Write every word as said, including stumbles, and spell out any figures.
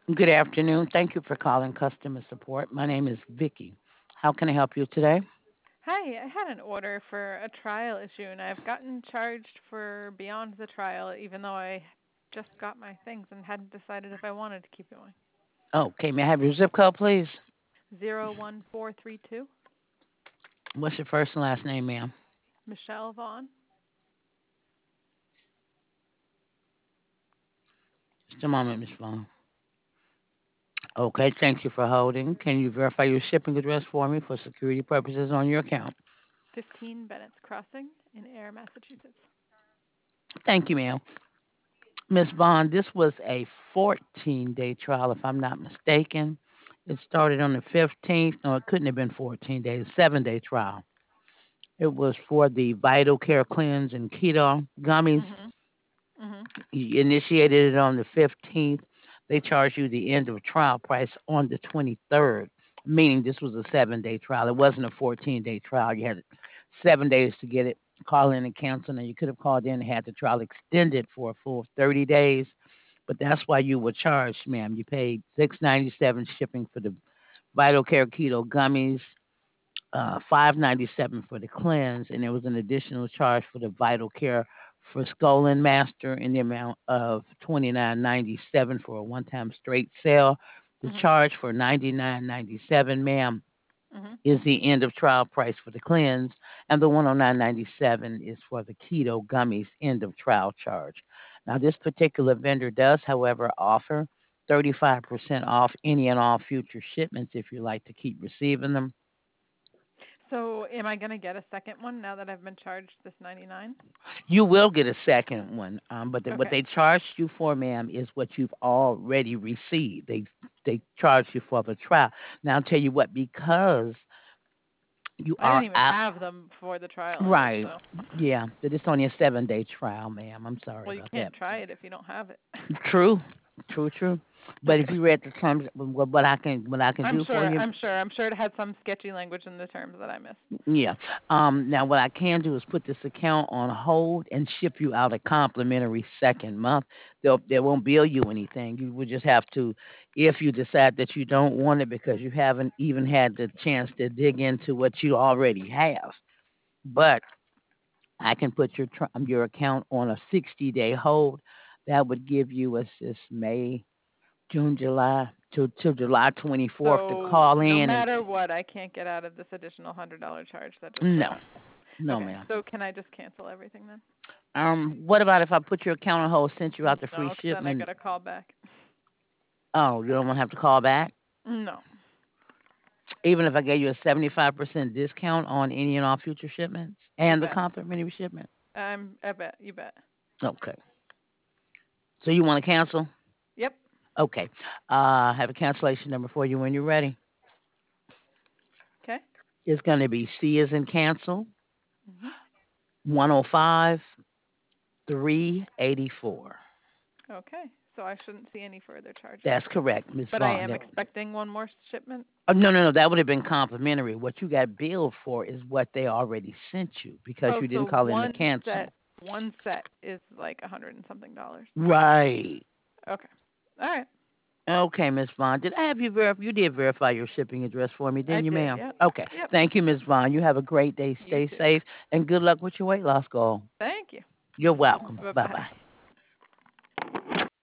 Good afternoon. Thank you for calling customer support. My name is Vicky. How can I help you today? Hi, I had an order for a trial issue and I've gotten charged for beyond the trial even though I just got my things and hadn't decided if I wanted to keep going. Okay, may I have your zip code, please? Zero one four three two, What's your first and last name, ma'am? Michelle Vaughn. Just a moment, Miss Vaughn. Okay, thank you for holding. Can you verify your shipping address for me for security purposes on your account? fifteen Bennett's Crossing in Air, Massachusetts. Thank you, ma'am. Miss Vaughn, this was a fourteen-day trial, if I'm not mistaken. It started on the fifteenth. No, it couldn't have been fourteen days. Seven-day trial. It was for the Vital Care Cleanse and Keto gummies. Mhm. Mhm. You initiated it on the fifteenth. They charged you the end of trial price on the twenty-third, meaning this was a seven day trial. It wasn't a fourteen day trial. You had seven days to get it, call in and cancel. And you could have called in and had the trial extended for a full thirty days. But that's why you were charged, ma'am. You paid six ninety-seven shipping for the Vital Care Keto gummies, uh, five ninety-seven for the cleanse, and there was an additional charge for the Vital Care for Skull Master in the amount of twenty-nine ninety-seven for a one-time straight sale. The Mhm. charge for ninety-nine ninety-seven, ma'am, Mhm. is the end of trial price for the cleanse, and the one hundred nine ninety-seven is for the keto gummies end of trial charge. Now, this particular vendor does, however, offer thirty-five percent off any and all future shipments if you like to keep receiving them. So, am I going to get a second one now that I've been charged this ninety-nine? You will get a second one, um, but the, what Okay. they charged you for, ma'am, is what you've already received. They they charged you for the trial. Now I'll tell you what, because you I are didn't even out, have them before the trial ended, right? so Yeah, that it's only a seven day trial, ma'am. I'm sorry well, you about that. can't try it if you don't have it. True, true, true. But if Okay. you read the terms, what what I can what I can I'm do for sure. you, I'm sure. I'm sure it had some sketchy language in the terms that I missed. yeah. Um, now what I can do is put this account on hold and ship you out a complimentary second month. They'll they won't bill you anything. You would just have to, if you decide that you don't want it because you haven't even had the chance to dig into what you already have. But I can put your tr- um, your account on a sixty day hold. That would give you a this May, June, July to to July twenty-fourth to So call no in and matter what, I can't get out of this additional hundred dollar charge that just went no, up. no, Okay. ma'am. So can I just cancel everything then? Um, what about if I put your account on hold, sent you out the free No, because then I shipment? got to call back. Oh, you don't want to have to call back? No. Even if I gave you a seventy-five percent discount on any and all future shipments You and the bet. complimentary shipment? I'm. I bet. You bet. Okay. So you want to cancel? Yep. Okay. Uh, I have a cancellation number for you when you're ready. Okay. It's going to be C as in cancel, Mhm. one oh five, three eighty-four. Okay. So I shouldn't see any further charges. That's correct, Miss But I Vaughn. am That, expecting one more shipment. oh, no, no, no. That would have been complimentary. What you got billed for is what they already sent you because Oh, you so didn't call in to one cancel. set. One set is like a hundred and something dollars. Right. Okay. All right. Okay, Miss Vaughn. Did I have you verify? You did verify your shipping address for me, I didn't you, did. ma'am? Yep. Okay. Yep. Thank you, Miss Vaughn. You have a great day. You Stay too. safe and good luck with your weight loss goal. Thank you. You're welcome. Bye Bye bye. bye.